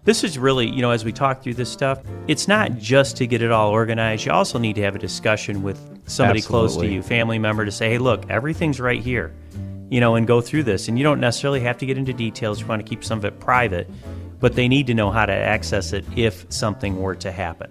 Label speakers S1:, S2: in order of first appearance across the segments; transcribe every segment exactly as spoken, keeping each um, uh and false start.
S1: This is really, you know, as we talk through this stuff, it's not just to get it all organized. You also need to have a discussion with somebody
S2: Absolutely.
S1: close to you, family member, to say, hey, look, everything's right here, you know, and go through this. And you don't necessarily have to get into details. You want to keep some of it private, but they need to know how to access it if something were to happen.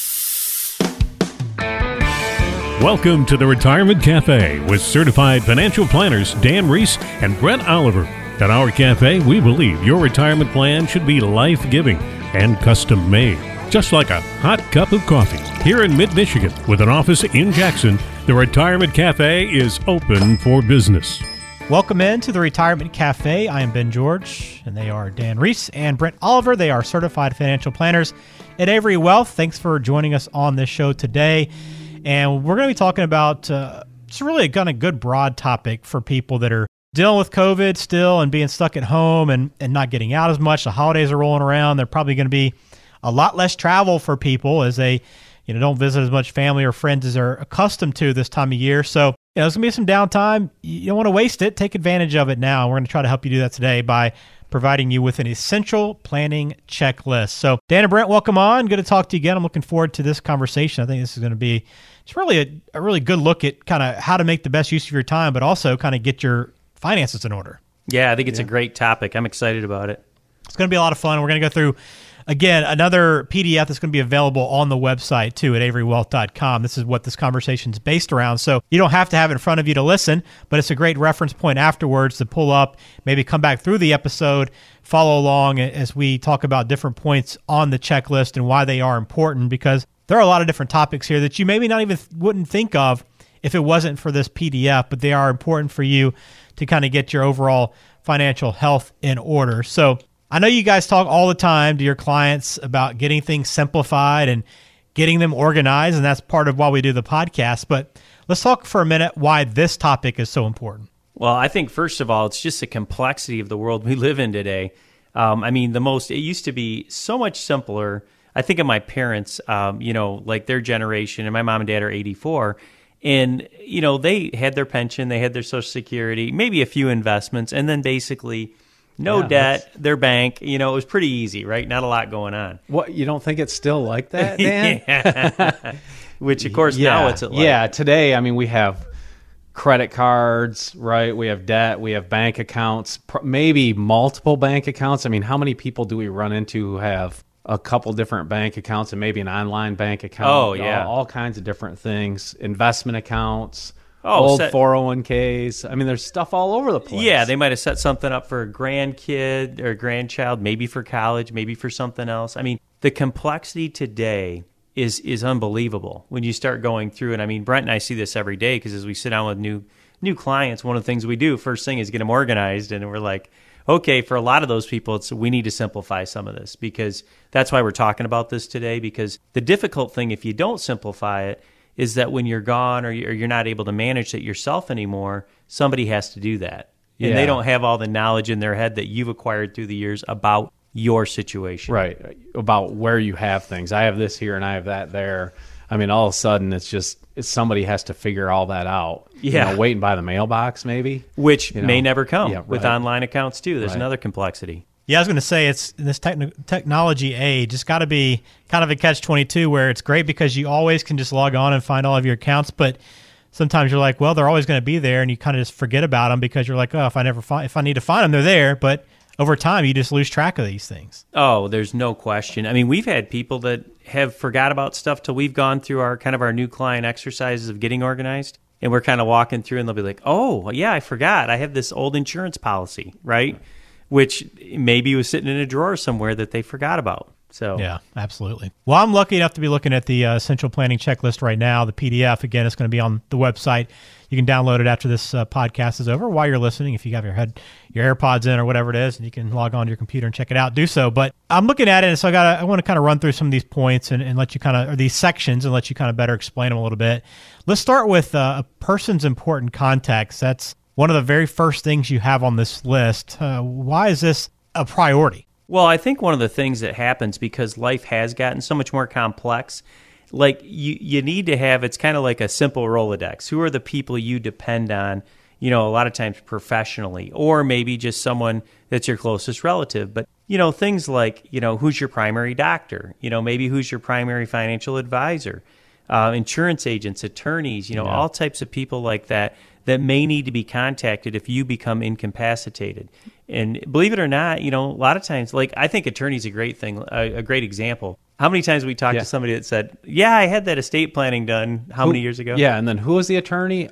S3: Welcome to the Retirement Cafe with certified financial planners Dan Reese and Brent Oliver. At our cafe, we believe your retirement plan should be life-giving and custom-made, just like a hot cup of coffee. Here in mid-Michigan, with an office in Jackson, the Retirement Cafe is open for business.
S4: Welcome in to the Retirement Cafe. I am Ben George, and they are Dan Reese and Brent Oliver. They are certified financial planners at Avery Wealth. Thanks for joining us on this show today. And we're going to be talking about uh, it's really a kind of good broad topic for people that are dealing with COVID still and being stuck at home and, and not getting out as much. The holidays are rolling around. They're probably going to be a lot less travel for people as they, you know, don't visit as much family or friends as they're accustomed to this time of year. So, you know, there's going to be some downtime. You don't want to waste it. Take advantage of it now. We're going to try to help you do that today by providing you with an essential planning checklist. So, Dan and Brent, welcome on. Good to talk to you again. I'm looking forward to this conversation. I think this is going to be it's really a, a really good look at kind of how to make the best use of your time, but also kind of get your finances in order.
S1: Yeah, I think it's
S2: Yeah.
S1: a great topic. I'm excited about it.
S4: It's going to be a lot of fun. We're going to go through, again, another P D F that's going to be available on the website, too, at avery wealth dot com. This is what this conversation is based around. So you don't have to have it in front of you to listen, but it's a great reference point afterwards to pull up, maybe come back through the episode, follow along as we talk about different points on the checklist and why they are important, because there are a lot of different topics here that you maybe not even wouldn't think of if it wasn't for this P D F, but they are important for you to kind of get your overall financial health in order. So I know you guys talk all the time to your clients about getting things simplified and getting them organized, and that's part of why we do the podcast. But let's talk for a minute why this topic is so important.
S1: Well, I think, first of all, it's just the complexity of the world we live in today. Um, I mean, the most, it used to be so much simpler. I think of my parents, um, you know, like their generation, and my mom and dad are eighty-four, and, you know, they had their pension, they had their Social Security, maybe a few investments, and then basically no
S2: Yeah,
S1: debt, their bank. You know, it was pretty easy, right? Not a lot going on.
S2: What, you don't think it's still like that, Dan?
S1: Yeah. Which, of course,
S2: yeah.
S1: now it's like.
S2: Yeah, today, I mean, we have credit cards, right? We have debt, we have bank accounts, pr- maybe multiple bank accounts. I mean, how many people do we run into who have a couple different bank accounts and maybe an online bank account?
S1: Oh, yeah.
S2: All, all kinds of different things, investment accounts,
S1: Oh,
S2: old
S1: set-
S2: four oh one k's. I mean, there's stuff all over the place.
S1: Yeah, they might have set something up for a grandkid or grandchild, maybe for college, maybe for something else. I mean, the complexity today is is unbelievable when you start going through it. I mean, Brent and I see this every day because as we sit down with new new clients, one of the things we do first thing is get them organized, and we're like, okay, for a lot of those people, it's we need to simplify some of this, because that's why we're talking about this today. Because the difficult thing, if you don't simplify it, is that when you're gone or you're not able to manage it yourself anymore, somebody has to do that. And
S2: Yeah.
S1: they don't have all the knowledge in their head that you've acquired through the years about your situation.
S2: Right, about where you have things. I have this here and I have that there. I mean, all of a sudden, it's just it's somebody has to figure all that out.
S1: Yeah.
S2: You know, waiting by the mailbox, maybe.
S1: Which
S2: You know,
S1: may never come
S2: yeah,
S1: with
S2: right.
S1: online accounts, too. There's
S2: Right.
S1: another complexity.
S4: Yeah, I was going to say, it's in this techn- technology age, it's got to be kind of a catch twenty-two where it's great because you always can just log on and find all of your accounts, but sometimes you're like, well, they're always going to be there, and you kind of just forget about them because you're like, oh, if I never find, if I need to find them, they're there. But over time, you just lose track of these things.
S1: Oh, there's no question. I mean, we've had people that have forgot about stuff till we've gone through our kind of our new client exercises of getting organized. And we're kind of walking through and they'll be like, oh, yeah, I forgot. I have this old insurance policy, right? Which maybe was sitting in a drawer somewhere that they forgot about. So
S4: Yeah, absolutely. Well, I'm lucky enough to be looking at the uh, Essential Planning Checklist right now. The P D F, again, is going to be on the website. You can download it after this uh, podcast is over while you're listening. If you have your head, your AirPods in or whatever it is, and you can log on to your computer and check it out, do so. But I'm looking at it, and so I got I want to kind of run through some of these points and, and let you kind of, or these sections, and let you kind of better explain them a little bit. Let's start with uh, a person's important context. That's one of the very first things you have on this list. Uh, why is this a priority?
S1: Well, I think one of the things that happens because life has gotten so much more complex, like you, you need to have, it's kind of like a simple Rolodex. Who are the people you depend on, you know, a lot of times professionally, or maybe just someone that's your closest relative. But, you know, things like, you know, who's your primary doctor? You know, maybe who's your primary financial advisor? Uh, insurance agents, attorneys, you know,
S2: Yeah.
S1: all types of people like that that may need to be contacted if you become incapacitated. And believe it or not, you know, a lot of times, like, I think attorney's a great thing, a, a great example. How many times we talked
S2: Yeah.
S1: to somebody that said, yeah, I had that estate planning done how
S2: Who-
S1: many years ago?
S2: Yeah, and then who was the attorney?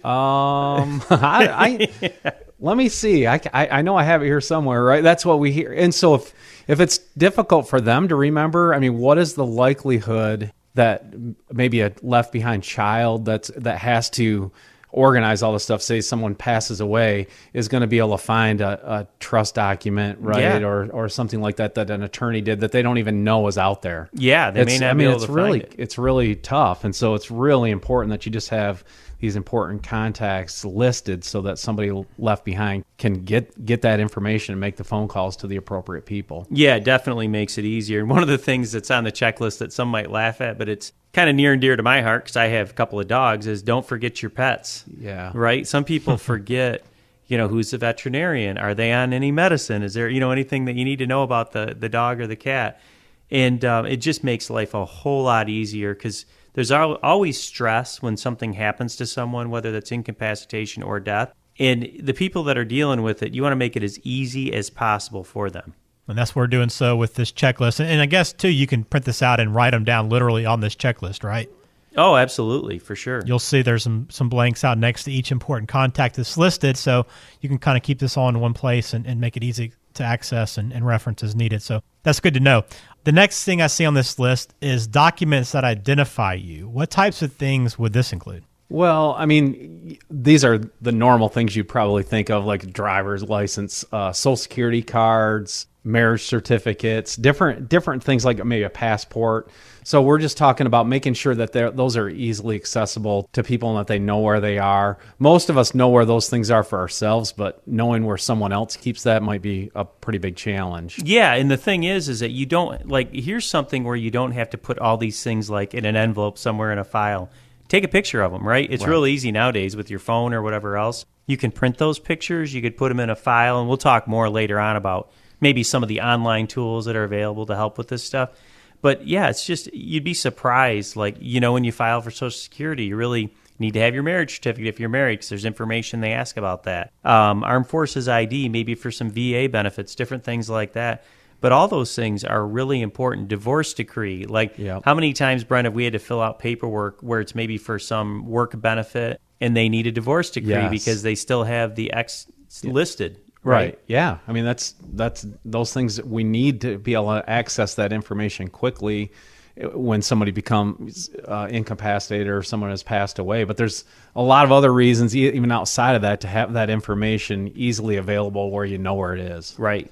S2: Um, I, I let me see. I, I I know I have it here somewhere, right? That's what we hear. And so if if it's difficult for them to remember, I mean, what is the likelihood that maybe a left behind child that's that has to organize all this stuff, say someone passes away, is going to be able to find a, a trust document, right?
S1: Yeah.
S2: Or or something like that that an attorney did that they don't even know is out there.
S1: Yeah, they may
S2: It's-
S1: not
S2: I
S1: be
S2: mean,
S1: able
S2: it's
S1: to
S2: really
S1: find it.
S2: it's really tough, and so it's really important that you just have these important contacts listed so that somebody left behind can get get that information and make the phone calls to the appropriate people.
S1: Yeah, it definitely makes it easier. And one of the things that's on the checklist that some might laugh at, but it's kind of near and dear to my heart because I have a couple of dogs, is don't forget your pets.
S2: Yeah.
S1: Right? Some people forget, you know, who's the veterinarian? Are they on any medicine? Is there, you know, anything that you need to know about the, the dog or the cat? And um, it just makes life a whole lot easier because there's al- always stress when something happens to someone, whether that's incapacitation or death. And the people that are dealing with it, you want to make it as easy as possible for them.
S4: And that's what we're doing so with this checklist. And, and I guess, too, you can print this out and write them down literally on this checklist, right?
S1: Oh, absolutely, for sure.
S4: You'll see there's some, some blanks out next to each important contact that's listed, so you can kind of keep this all in one place and, and make it easy to access and, and reference as needed. So that's good to know. The next thing I see on this list is documents that identify you. What types of things would this include?
S2: Well, I mean, these are the normal things you'd probably think of, like driver's license, uh, social security cards, marriage certificates, different different things like maybe a passport. So we're just talking about making sure that they're, those are easily accessible to people and that they know where they are. Most of us know where those things are for ourselves, but knowing where someone else keeps that might be a pretty big challenge.
S1: Yeah, and the thing is, is that you don't, like, here's something where you don't have to put all these things, like, in an envelope somewhere in a file. Take a picture of them, right? It's
S2: Right.
S1: real easy nowadays with your phone or whatever else. You can print those pictures. You could put them in a file, and we'll talk more later on about maybe some of the online tools that are available to help with this stuff. But, yeah, it's just, you'd be surprised. Like, you know, when you file for Social Security, you really need to have your marriage certificate if you're married because there's information they ask about that. Um, Armed Forces I D, maybe for some V A benefits, different things like that. But all those things are really important. Divorce decree, like
S2: Yep.
S1: how many times, Brent, have we had to fill out paperwork where it's maybe for some work benefit and they need a divorce decree
S2: Yes.
S1: because they still have the ex listed,
S2: Right.
S1: right?
S2: Yeah. I mean, that's that's those things that we need to be able to access that information quickly when somebody becomes uh, incapacitated or someone has passed away. But there's a lot of other reasons, e- even outside of that, to have that information easily available where you know where it is.
S1: Right.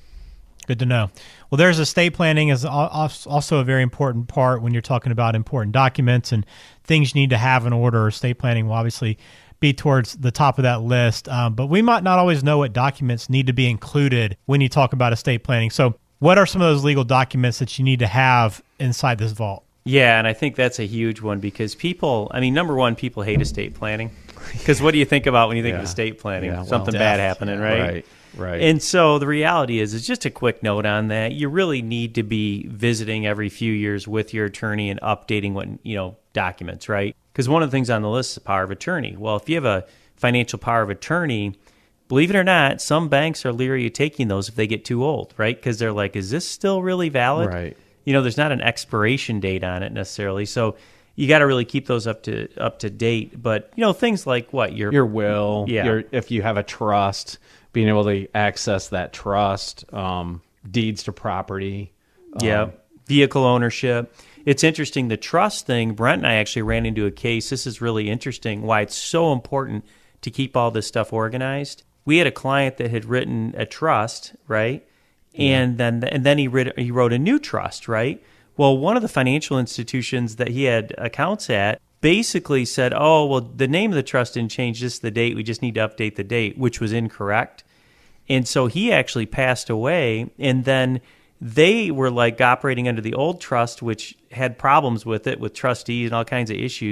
S4: Good to know. Well, there's estate planning is al- also a very important part when you're talking about important documents and things you need to have in order. Estate planning will obviously be towards the top of that list, um, but we might not always know what documents need to be included when you talk about estate planning. So what are some of those legal documents that you need to have inside this vault?
S1: Yeah, and I think that's a huge one because people, I mean, number one, people hate estate planning because what do you think about when you think
S2: Yeah.
S1: of estate planning?
S2: Yeah, well,
S1: Something
S4: death.
S1: bad happening, right?
S2: Right. Right.
S1: And so the reality is, is just a quick note on that. You really need to be visiting every few years with your attorney and updating what, you know, documents, right? Because one of the things on the list is power of attorney. Well, if you have a financial power of attorney, believe it or not, some banks are leery of taking those if they get too old, right? Because they're like, is this still really valid?
S2: Right.
S1: You know, there's not an expiration date on it necessarily. So you got to really keep those up to up to date. But, you know, things like what? Your,
S2: Your will,
S1: Yeah.
S2: your, if you have a trust, being able to access that trust, um, deeds to property.
S1: Yeah,
S2: um,
S1: vehicle ownership. It's interesting, the trust thing, Brent and I actually ran into a case. This is really interesting, why it's so important to keep all this stuff organized. We had a client that had written a trust, right? And then and then he wrote, he wrote a new trust, right? Well, one of the financial institutions that he had accounts at basically said, oh, well, the name of the trust didn't change, just the date. We just need to update the date, which was incorrect. And so he actually passed away, and then they were like operating under the old trust, which had problems with it, with trustees and all kinds of issues.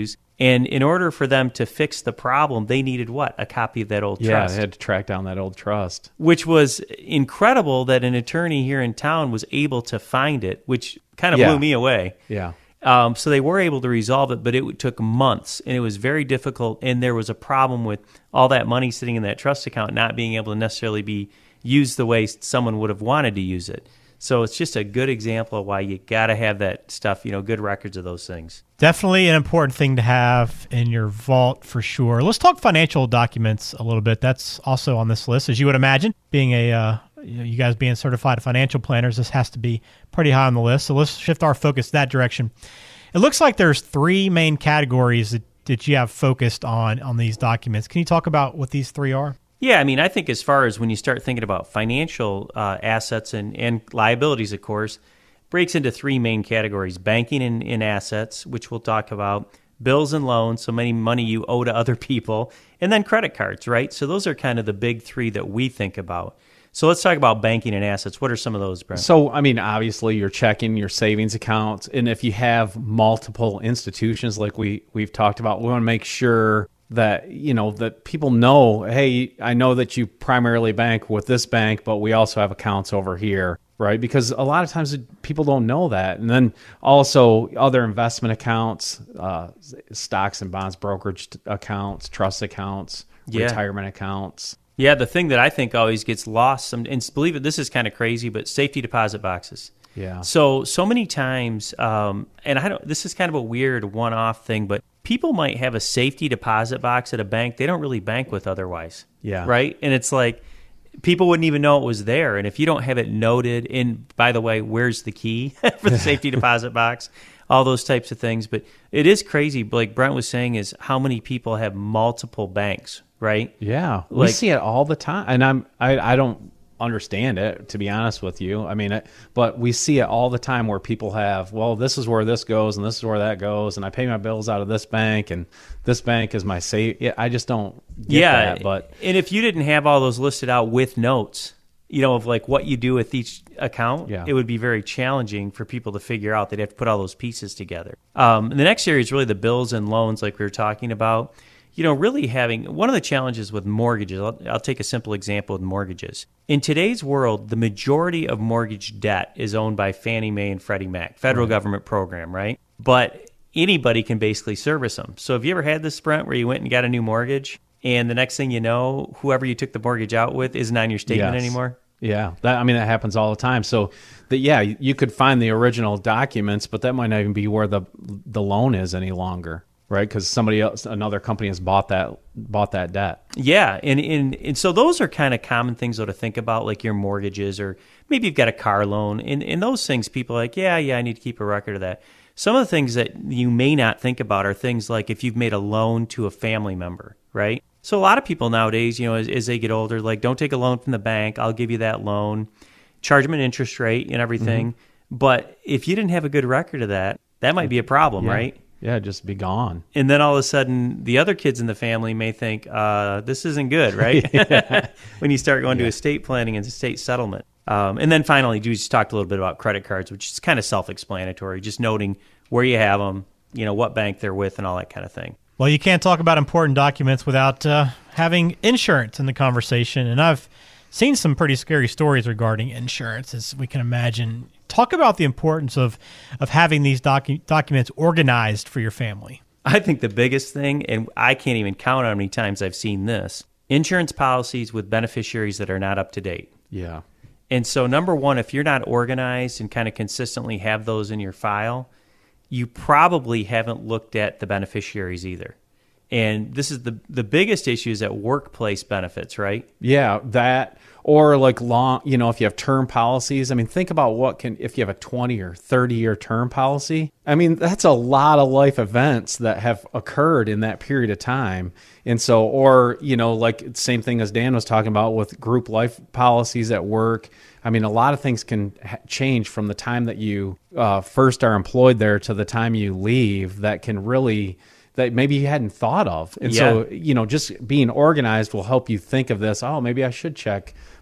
S1: And in order for them to fix the problem, they needed what? A copy of that old
S2: Yeah,
S1: trust.
S2: they had to track down that old trust.
S1: Which was incredible that an attorney here in town was able to find it, which kind of
S2: Yeah.
S1: blew me away.
S2: Yeah.
S1: Um, so they were able to resolve it, but it took months, and it was very difficult, and there was a problem with all that money sitting in that trust account not being able to necessarily be used the way someone would have wanted to use it. So it's just a good example of why you got to have that stuff, you know, good records of those things.
S4: Definitely an important thing to have in your vault for sure. Let's talk financial documents a little bit. That's also on this list, as you would imagine. Being a, uh, you know, you guys being certified financial planners, this has to be pretty high on the list. So let's shift our focus that direction. It looks like there's three main categories that, that you have focused on on these documents. Can you talk about what these three are?
S1: Yeah, I mean, I think as far as when you start thinking about financial uh, assets and, and liabilities, of course, breaks into three main categories: banking and, and assets, which we'll talk about, bills and loans, so many money you owe to other people, and then credit cards, right? So those are kind of the big three that we think about. So let's talk about banking and assets. What are some of those, Brent?
S2: So, I mean, obviously, your checking, your savings accounts, and if you have multiple institutions like we, we've talked about, we want to make sure that, you know, that people know, hey, I know that you primarily bank with this bank, but we also have accounts over here, right? Because a lot of times people don't know that. And then also other investment accounts, uh, stocks and bonds, brokerage accounts, trust accounts,
S1: Yeah.
S2: retirement accounts.
S1: Yeah, the thing that I think always gets lost, some, and believe it, this is kind of crazy, but safety deposit boxes.
S2: Yeah.
S1: So, so many times, um, and I don't, this is kind of a weird one-off thing, but people might have a safety deposit box at a bank they don't really bank with otherwise.
S2: Yeah.
S1: Right? And it's like, people wouldn't even know it was there. And if you don't have it noted in, by the way, where's the key for the safety deposit box? All those types of things. But it is crazy, like Brent was saying, is how many people have multiple banks, right?
S2: Yeah, we
S1: Like-
S2: see it all the time, and I'm I, I don't understand it, to be honest with you. I mean, it, but we see it all the time where people have, well, this is where this goes, and this is where that goes, and I pay my bills out of this bank, and this bank is my safe. Yeah, I just don't get
S1: Yeah,
S2: that. But
S1: and if you didn't have all those listed out with notes, you know, of like what you do with each account,
S2: Yeah.
S1: it would be very challenging for people to figure out. They'd have to put all those pieces together. Um, and the next area is really the bills and loans, like we were talking about. You know, really having one of the challenges with mortgages, I'll, I'll take a simple example with mortgages. In today's world, the majority of mortgage debt is owned by Fannie Mae and Freddie Mac, federal government program, right? But anybody can basically service them. So have you ever had this, Brent, where you went and got a new mortgage, and the next thing you know, whoever you took the mortgage out with isn't on your statement
S2: Yes.
S1: anymore?
S2: yeah, that I mean that happens all the time. So, the, yeah, you could find the original documents, but that might not even be where the the loan is any longer. Right, because somebody else, another company has bought that bought that debt.
S1: Yeah, and, and and so those are kind of common things though to think about, like your mortgages, or maybe you've got a car loan, and, and those things people are like, yeah, yeah, I need to keep a record of that. Some of the things that you may not think about are things like if you've made a loan to a family member, right? So a lot of people nowadays, you know, as, as they get older, like, don't take a loan from the bank, I'll give you that loan, charge them an interest rate and everything. Mm-hmm. But if you didn't have a good record of that, that might be a problem,
S2: Yeah.
S1: right?
S2: Yeah, just be gone.
S1: And then all of a sudden, the other kids in the family may think, uh, this isn't good, right? When you start going to estate planning and estate settlement. Um, and then finally, you just talked a little bit about credit cards, which is kind of self-explanatory, just noting where you have them, you know, what bank they're with and all that kind of thing.
S4: Well, you can't talk about important documents without uh, having insurance in the conversation. And I've seen some pretty scary stories regarding insurance, as we can imagine. Talk about the importance of, of having these docu- documents organized for your family.
S1: I think the biggest thing, and I can't even count how many times I've seen this, insurance policies with beneficiaries that are not up to date.
S2: Yeah.
S1: And so, number one, if you're not organized and kind of consistently have those in your file, you probably haven't looked at the beneficiaries either. And this is the the biggest issue is at workplace benefits, right?
S2: Yeah, that or like long, you know, if you have term policies, I mean, think about what can, if you have a twenty or thirty year term policy, I mean, that's a lot of life events that have occurred in that period of time. And so, or, you know, like same thing as Dan was talking about with group life policies at work. I mean, a lot of things can ha- change from the time that you uh, first are employed there to the time you leave that can really, that maybe you hadn't thought of. And so, you know, just being organized will help you think of this. Oh, maybe I should check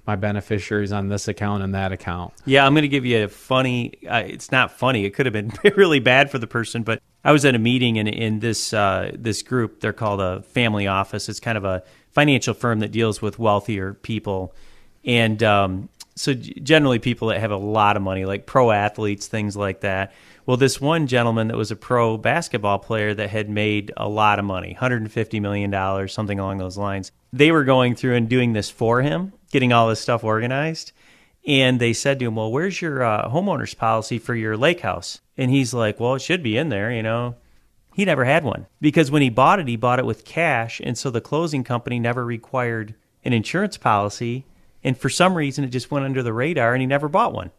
S2: my beneficiaries on this account and that account.
S1: Yeah, I'm going to give you a funny, uh, it's not funny. It could have been really bad for the person, but I was at a meeting in, in this uh, this group. They're called a family office. It's kind of a financial firm that deals with wealthier people. And um, so generally people that have a lot of money, like pro athletes, things like that. Well, this one gentleman that was a pro basketball player that had made a lot of money, one hundred fifty million dollars, something along those lines. They were going through and doing this for him, getting all this stuff organized. And they said to him, well, where's your uh, homeowner's policy for your lake house? And he's like, well, it should be in there, you know. He never had one because when he bought it, he bought it with cash. And so the closing company never required an insurance policy. And for some reason, it just went under the radar and he never bought one.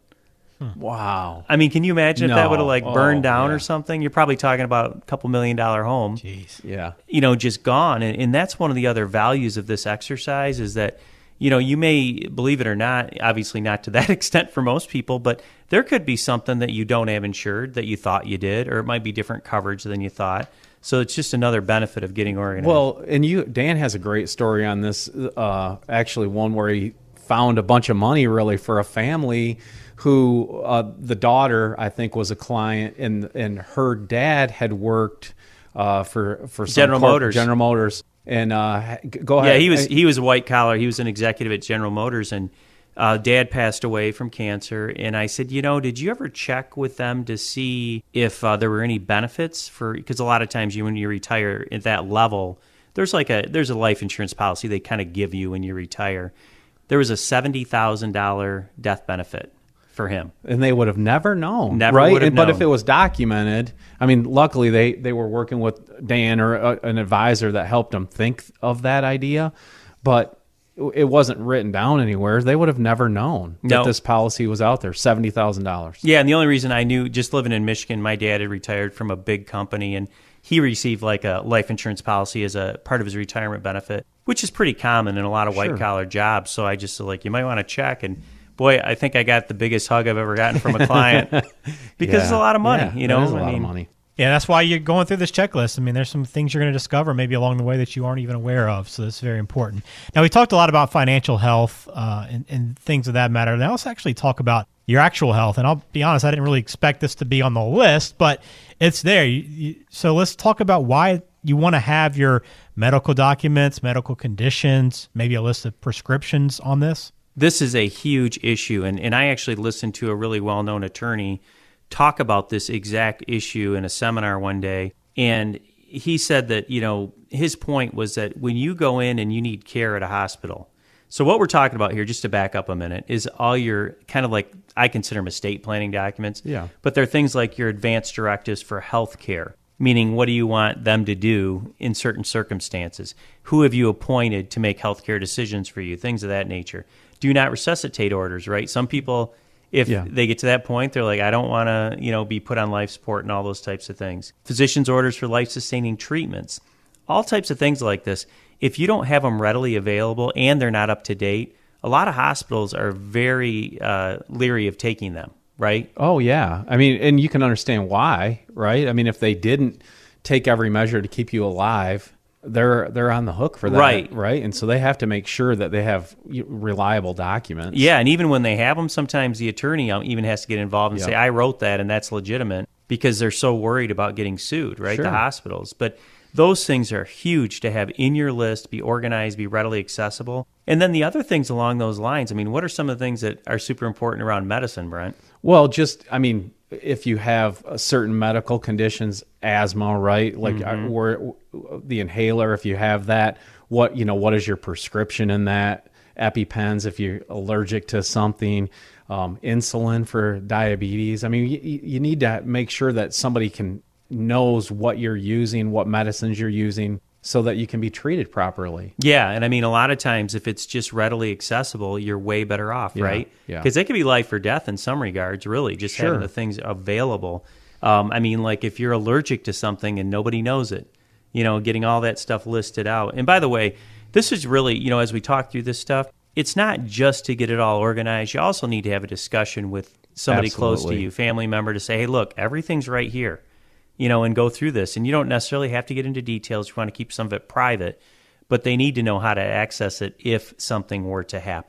S2: Wow.
S1: I mean, can you imagine
S2: No.
S1: if that would have like burned
S2: Oh,
S1: down
S2: yeah.
S1: or something? You're probably talking about a couple million dollar home,
S4: Jeez.
S2: Yeah.
S1: you know, just gone. And, and that's one of the other values of this exercise is that, you know, you may believe it or not, obviously not to that extent for most people, but there could be something that you don't have insured that you thought you did, or it might be different coverage than you thought. So it's just another benefit of getting organized.
S2: Well, and you, Dan has a great story on this. Uh, actually, one where he found a bunch of money really for a family who uh, the daughter, I think, was a client, and and her dad had worked uh, for for some
S1: General
S2: corp-
S1: Motors.
S2: General Motors, and uh, g- go
S1: yeah,
S2: ahead.
S1: he was
S2: Uh,
S1: he was a white collar. He was an executive at General Motors, and uh, Dad passed away from cancer. And I said, you know, did you ever check with them to see if uh, there were any benefits for? Because a lot of times, you when you retire at that level, there's like a there's a life insurance policy they kind of give you when you retire. There was a seventy thousand dollar death benefit for him.
S2: and they would have never known,
S1: Never
S2: right?
S1: would have
S2: And- but
S1: known.
S2: if it was documented, I mean, luckily they they were working with Dan or a, an advisor that helped them think of that idea, but it wasn't written down anywhere. They would have never known
S1: No.
S2: that this policy was out there, seventy thousand dollars.
S1: Yeah, and the only reason I knew, just living in Michigan, my dad had retired from a big company, and he received like a life insurance policy as a part of his retirement benefit, which is pretty common in a lot of
S2: Sure.
S1: white-collar jobs. So I just said, like, you might want to check. And, boy, I think I got the biggest hug I've ever gotten from a client because it's a lot of money,
S2: Yeah,
S1: you know?
S2: It is a
S1: I
S2: lot
S1: mean,
S2: of money.
S4: Yeah, that's why you're going through this checklist. I mean, there's some things you're going to discover maybe along the way that you aren't even aware of. So that's very important. Now, we talked a lot about financial health uh, and, and things of that matter. Now let's actually talk about your actual health. And I'll be honest, I didn't really expect this to be on the list, but it's there. You, you, so let's talk about why you want to have your medical documents, medical conditions, maybe a list of prescriptions on this.
S1: This is a huge issue, and, and I actually listened to a really well-known attorney talk about this exact issue in a seminar one day, and he said that, you know, his point was that when you go in and you need care at a hospital, so what we're talking about here, just to back up a minute, is all your kind of like, I consider them estate planning documents,
S2: Yeah.
S1: but they're things like your advanced directives for health care, meaning what do you want them to do in certain circumstances? Who have you appointed to make healthcare decisions for you? Things of that nature. Do not resuscitate orders, right? Some people, if
S2: Yeah.
S1: they get to that point, they're like, I don't want to, you know, be put on life support and all those types of things. Physician's orders for life-sustaining treatments, all types of things like this. If you don't have them readily available and they're not up to date, a lot of hospitals are very uh, leery of taking them, right?
S2: Oh, yeah. I mean, and you can understand why, right? I mean, if they didn't take every measure to keep you alive, they're they're on the hook for that,
S1: Right.
S2: right? And so they have to make sure that they have reliable documents.
S1: Yeah, and even when they have them, sometimes the attorney um, even has to get involved and
S2: Yeah.
S1: say, I wrote that and that's legitimate, because they're so worried about getting sued, right?
S2: Sure.
S1: The hospitals. But those things are huge to have in your list, be organized, be readily accessible. And then the other things along those lines, I mean, what are some of the things that are super important around medicine, Brent?
S2: Well, just, I mean, if you have uh, certain medical conditions, asthma, right? Like
S1: Mm-hmm.
S2: uh, where the inhaler, if you have that, what, you know, what is your prescription in that? EpiPens, if you're allergic to something, um, insulin for diabetes. I mean, you, you need to make sure that somebody can knows what you're using, what medicines you're using, so that you can be treated properly.
S1: Yeah, and I mean, a lot of times if it's just readily accessible, you're way better off,
S2: Yeah,
S1: right?
S2: yeah.
S1: Because it could be life or death in some regards, really, just
S2: Sure.
S1: having the things available. Um, I mean, like if you're allergic to something and nobody knows it, you know, getting all that stuff listed out. And by the way, this is really, you know, as we talk through this stuff, it's not just to get it all organized. You also need to have a discussion with somebody close to
S2: Absolutely.
S1: you, family member, to say, hey, look, everything's right here. You know, and go through this. And you don't necessarily have to get into details. You want to keep some of it private, but they need to know how to access it if something were to happen.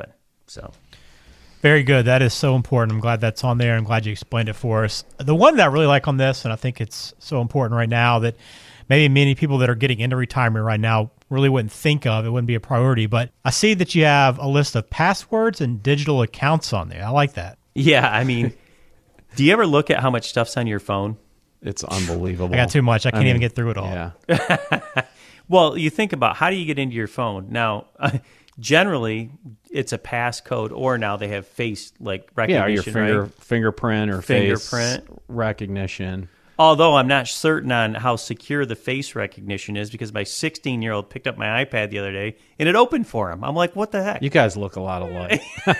S1: So.
S4: Very good. That is so important. I'm glad that's on there. I'm glad you explained it for us. The one that I really like on this, and I think it's so important right now that maybe many people that are getting into retirement right now really wouldn't think of, it wouldn't be a priority, but I see that you have a list of passwords and digital accounts on there. I like that.
S1: Yeah, I mean, do you ever look at how much stuff's on your phone?
S2: It's unbelievable.
S4: I got too much. I can't
S2: I mean,
S4: even get through it all.
S2: Yeah.
S1: Well, you think about how do you get into your phone? Now, uh, generally, it's a passcode, or now they have face like recognition,
S2: Yeah, your finger,
S1: right?
S2: fingerprint or
S1: Fingerprint.
S2: face recognition.
S1: Although I'm not certain on how secure the face recognition is, because my sixteen-year-old picked up my iPad the other day and it opened for him. I'm like, what the heck?
S2: You guys look a lot alike.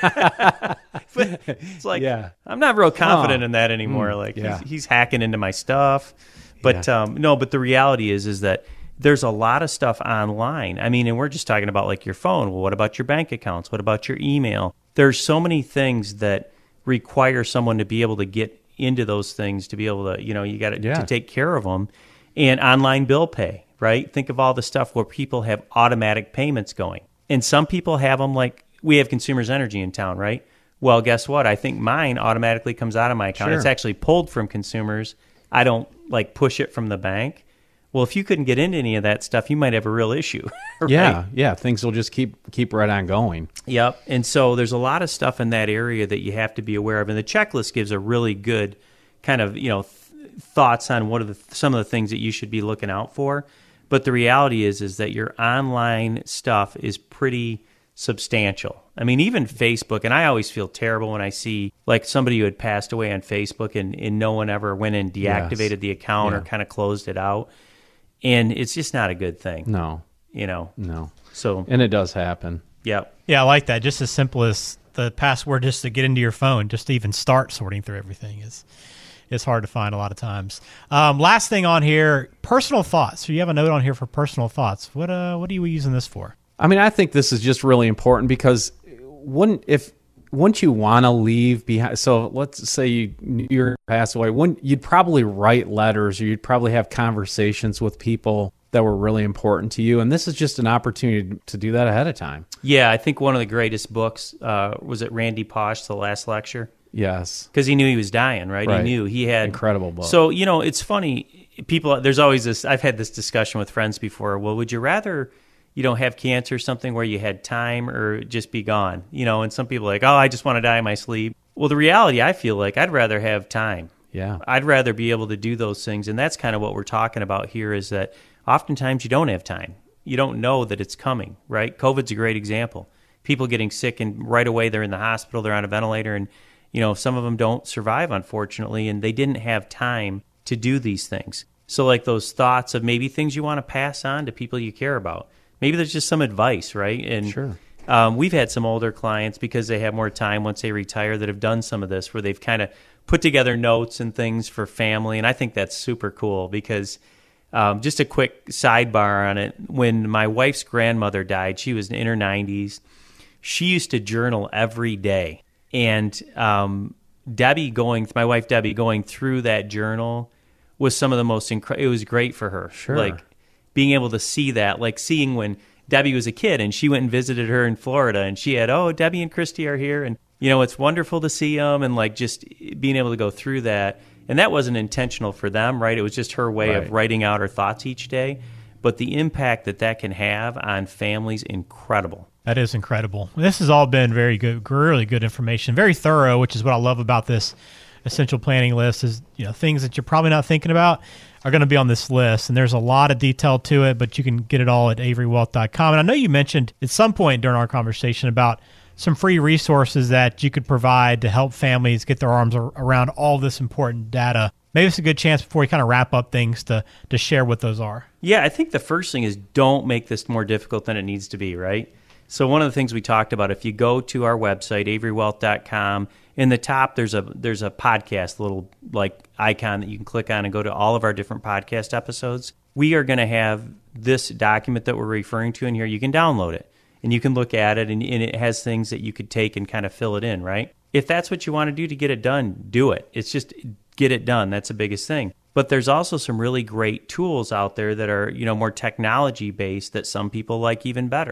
S1: But it's like,
S2: Yeah.
S1: I'm not real confident
S2: Oh.
S1: in that anymore.
S2: Mm,
S1: like
S2: yeah.
S1: he's, he's hacking into my stuff. But
S2: Yeah.
S1: um, no, but the reality is, is that there's a lot of stuff online. I mean, and we're just talking about like your phone. Well, what about your bank accounts? What about your email? There's so many things that require someone to be able to get into those things, to be able to, you know, you got to,
S2: Yeah.
S1: to take care of them. And online bill pay, right? Think of all the stuff where people have automatic payments going. And some people have them like, we have Consumers Energy in town, right? Well, guess what? I think mine automatically comes out of my account.
S2: Sure.
S1: It's actually pulled from Consumers. I don't like push it from the bank. Well, if you couldn't get into any of that stuff, you might have a real issue. Right?
S2: Yeah, yeah. Things will just keep keep right on going.
S1: Yep. And so there's a lot of stuff in that area that you have to be aware of. And the checklist gives a really good kind of, you know, th- thoughts on what are the, some of the things that you should be looking out for. But the reality is, is that your online stuff is pretty substantial. I mean, even Facebook, and I always feel terrible when I see like somebody who had passed away on Facebook and, and no one ever went and deactivated
S2: Yes.
S1: the account
S2: Yeah.
S1: or kind of closed it out. And it's just not a good thing,
S2: No,
S1: you know.
S2: no.
S1: So,
S2: And it does happen.
S1: yep.
S4: Yeah, I like that. Just as simple as the password just to get into your phone, just to even start sorting through everything is is hard to find a lot of times. Um, last thing on here, personal thoughts. So you have a note on here for personal thoughts. What uh, what are you using this for?
S2: I mean, I think this is just really important because wouldn't if wouldn't you want to leave behind? So let's say you you're passed away. Wouldn't you'd probably write letters, or you'd probably have conversations with people that were really important to you, and this is just an opportunity to do that ahead of time.
S1: Yeah, I think one of the greatest books uh, was it Randy Pausch, The Last Lecture,
S2: Yes,
S1: because he knew he was dying, right?
S2: Right.
S1: He knew he had
S2: Incredible book.
S1: So you know, it's funny. People, there's always this. I've had this discussion with friends before. Well, would you rather, you know, have cancer or something where you had time, or just be gone? You know, and some people are like, oh, I just want to die in my sleep. Well, the reality, I feel like I'd rather have time.
S2: yeah,
S1: I'd rather be able to do those things, and that's kind of what we're talking about here. Is that oftentimes you don't have time. You don't know that it's coming, right? COVID's a great example. People getting sick, and right away they're in the hospital, they're on a ventilator, and you know, some of them don't survive, unfortunately, and they didn't have time to do these things. So like those thoughts of maybe things you want to pass on to people you care about. Maybe there's just some advice, right? And
S2: Sure.
S1: um, we've had some older clients, because they have more time once they retire, that have done some of this, where they've kind of put together notes and things for family. And I think that's super cool, because um, just a quick sidebar on it. When my wife's grandmother died, she was in her nineties. She used to journal every day. And um, Debbie going, my wife Debbie going through that journal was some of the most incredible. It was great for her.
S2: Sure.
S1: Like being able to see that, like seeing when Debbie was a kid and she went and visited her in Florida, and she had, oh, Debbie and Christy are here. And, you know, it's wonderful to see them, and like just being able to go through that. And that wasn't intentional for them, right? It was just her way
S2: Right.
S1: of writing out her thoughts each day. But the impact that that can have on families, incredible.
S4: That is incredible. This has all been very good, really good information, very thorough, which is what I love about this essential planning list. Is, you know, things that you're probably not thinking about are going to be on this list, and there's a lot of detail to it, but you can get it all at avery wealth dot com. And I know you mentioned at some point during our conversation about some free resources that you could provide to help families get their arms ar- around all this important data. Maybe it's a good chance before we kind of wrap up things to to share what those are.
S1: Yeah, I think the first thing is don't make this more difficult than it needs to be, right? So one of the things we talked about, if you go to our website, avery wealth dot com, in the top there's a there's a podcast little like icon that you can click on and go to all of our different podcast episodes. We are going to have this document that we're referring to in here. You can download it and you can look at it, and, and it has things that you could take and kind of fill it in, right? If that's what you want to do to get it done, do it. It's just get it done. That's the biggest thing. But there's also some really great tools out there that are, you know, more technology based that some people like even better.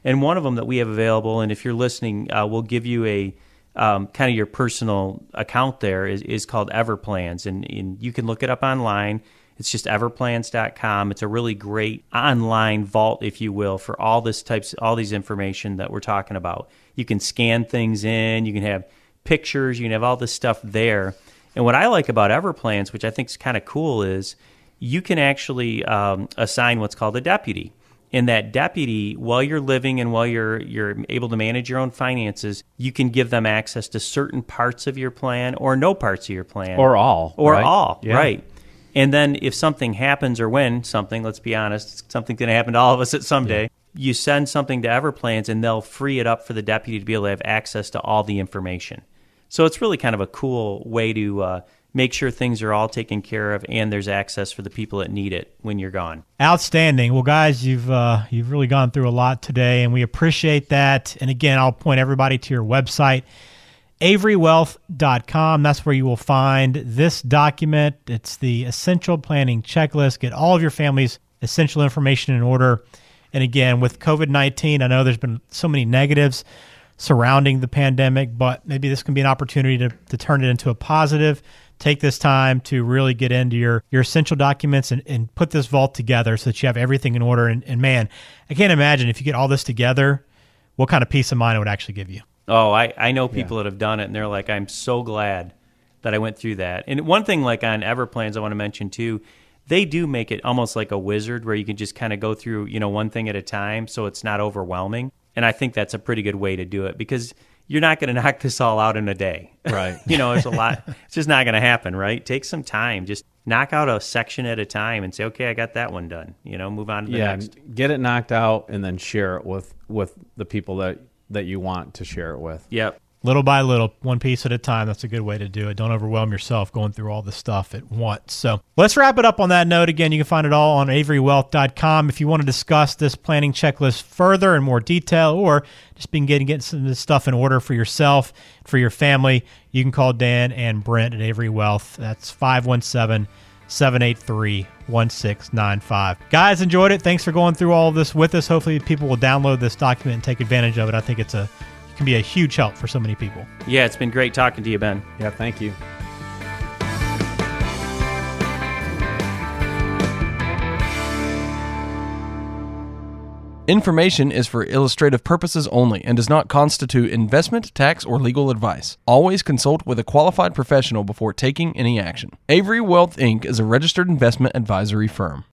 S1: And one of them that we have available, and if you're listening, uh, we'll give you a um, kind of your personal account there, is, is called Everplans. And, and you can look it up online. It's just everplans dot com. It's a really great online vault, if you will, for all this types, all these information that we're talking about. You can scan things in. You can have pictures. You can have all this stuff there. And what I like about Everplans, which I think is kind of cool, is you can actually um, assign what's called a deputy. And that deputy, while you're living and while you're you're able to manage your own finances, you can give them access to certain parts of your plan or no parts of your plan.
S2: Or all.
S1: Or
S2: right?
S1: all,
S2: Yeah.
S1: right. And then if something happens, or when something, let's be honest, something's going to happen to all of us at some day, you send something to Everplans and they'll free it up for the deputy to be able to have access to all the information. So it's really kind of a cool way to uh, make sure things are all taken care of and there's access for the people that need it when you're gone.
S4: Outstanding. Well, guys, you've uh, you've really gone through a lot today, and we appreciate that. And again, I'll point everybody to your website, avery wealth dot com. That's where you will find this document. It's the Essential Planning Checklist. Get all of your family's essential information in order. And again, with COVID nineteen, I know there's been so many negatives surrounding the pandemic, but maybe this can be an opportunity to, to turn it into a positive. Take this time to really get into your, your essential documents and, and put this vault together so that you have everything in order. And, and man, I can't imagine if you get all this together, what kind of peace of mind it would actually give you.
S1: Oh, I, I know people yeah. that have done it, and they're like, I'm so glad that I went through that. And one thing like on Everplans I want to mention too, they do make it almost like a wizard where you can just kind of go through, you know, one thing at a time so it's not overwhelming. And I think that's a pretty good way to do it because you're not going to knock this all out in a day.
S2: Right.
S1: You know, there's a lot. It's just not going to happen, right? Take some time. Just knock out a section at a time and say, okay, I got that one done. You know, move on to the
S2: yeah,
S1: next.
S2: Get it knocked out and then share it with, with the people that, that you want to share it with.
S1: Yep.
S4: Little by little, one piece at a time. That's a good way to do it. Don't overwhelm yourself going through all this stuff at once. So let's wrap it up on that note. Again, you can find it all on avery wealth dot com. If you want to discuss this planning checklist further in more detail, or just begin getting, getting some of this stuff in order for yourself, for your family, you can call Dan and Brent at Avery Wealth. That's five one seven, seven eight three, one six nine five. Guys, enjoyed it. Thanks for going through all of this with us. Hopefully people will download this document and take advantage of it. I think it's a can be a huge help for so many people.
S1: Yeah, it's been great talking to you, Ben.
S2: Yeah, thank you.
S5: Information is for illustrative purposes only and does not constitute investment, tax, or legal advice. Always consult with a qualified professional before taking any action. Avery Wealth, Incorporated is a registered investment advisory firm.